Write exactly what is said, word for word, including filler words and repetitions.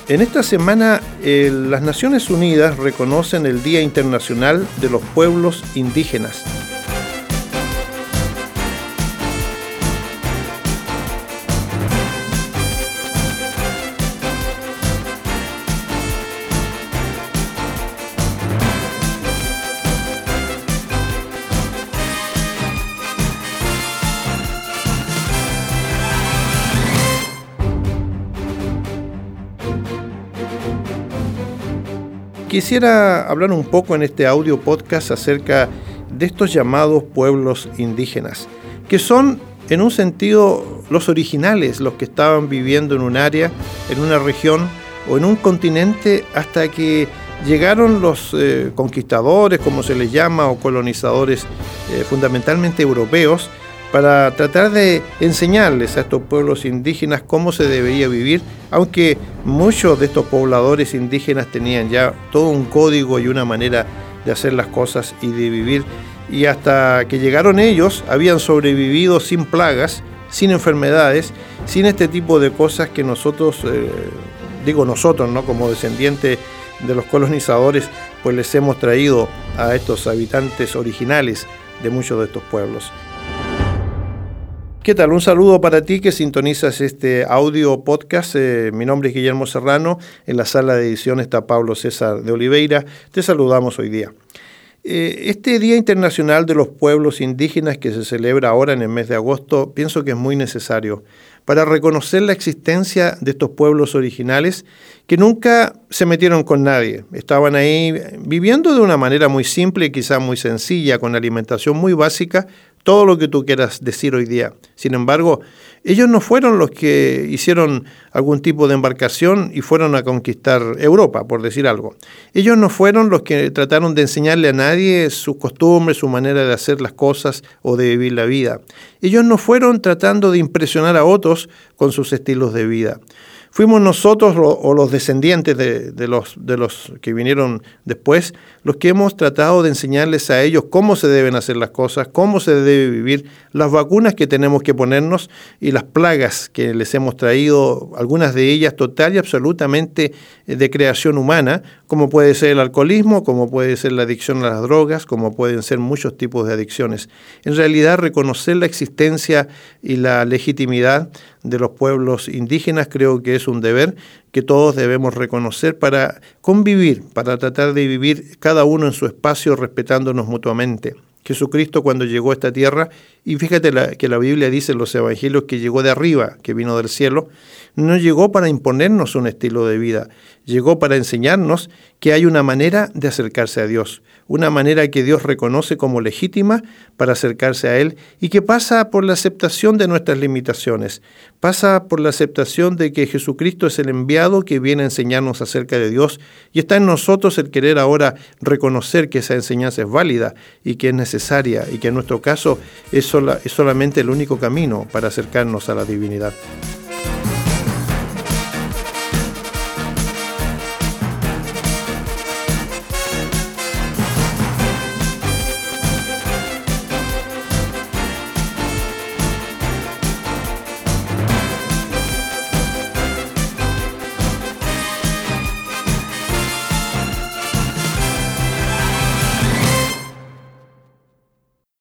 En esta semana, eh, las Naciones Unidas reconocen el Día Internacional de los Pueblos Indígenas. Quisiera hablar un poco en este audio podcast acerca de estos llamados pueblos indígenas, que son en un sentido los originales, los que estaban viviendo en un área, en una región o en un continente hasta que llegaron los eh, conquistadores, como se les llama, o colonizadores eh, fundamentalmente europeos, para tratar de enseñarles a estos pueblos indígenas cómo se debería vivir, aunque muchos de estos pobladores indígenas tenían ya todo un código y una manera de hacer las cosas y de vivir, y hasta que llegaron ellos habían sobrevivido sin plagas, sin enfermedades, sin este tipo de cosas que nosotros, eh, digo nosotros, ¿no? Como descendientes de los colonizadores, pues les hemos traído a estos habitantes originales de muchos de estos pueblos. ¿Qué tal? Un saludo para ti que sintonizas este audio podcast. Eh, mi nombre es Guillermo Serrano. En la sala de edición está Pablo César de Oliveira. Te saludamos hoy día. Eh, este Día Internacional de los Pueblos Indígenas que se celebra ahora en el mes de agosto, pienso que es muy necesario para reconocer la existencia de estos pueblos originales que nunca se metieron con nadie. Estaban ahí viviendo de una manera muy simple y quizá muy sencilla, con alimentación muy básica, todo lo que tú quieras decir hoy día. Sin embargo, ellos no fueron los que hicieron algún tipo de embarcación y fueron a conquistar Europa, por decir algo. Ellos no fueron los que trataron de enseñarle a nadie sus costumbres, su manera de hacer las cosas o de vivir la vida. Ellos no fueron tratando de impresionar a otros con sus estilos de vida. Fuimos nosotros o los descendientes de, de, los, de los que vinieron después los que hemos tratado de enseñarles a ellos cómo se deben hacer las cosas, cómo se debe vivir, las vacunas que tenemos que ponernos y las plagas que les hemos traído, algunas de ellas total y absolutamente de creación humana, como puede ser el alcoholismo, como puede ser la adicción a las drogas, como pueden ser muchos tipos de adicciones. En realidad, reconocer la existencia y la legitimidad de los pueblos indígenas creo que es un deber que todos debemos reconocer para convivir, para tratar de vivir cada uno en su espacio respetándonos mutuamente. Jesucristo cuando llegó a esta tierra, y fíjate la, que la Biblia dice en los evangelios que llegó de arriba, que vino del cielo, no llegó para imponernos un estilo de vida, llegó para enseñarnos que hay una manera de acercarse a Dios, una manera que Dios reconoce como legítima para acercarse a Él y que pasa por la aceptación de nuestras limitaciones, pasa por la aceptación de que Jesucristo es el enviado que viene a enseñarnos acerca de Dios y está en nosotros el querer ahora reconocer que esa enseñanza es válida y que es necesaria y que en nuestro caso es, sola, es solamente el único camino para acercarnos a la divinidad.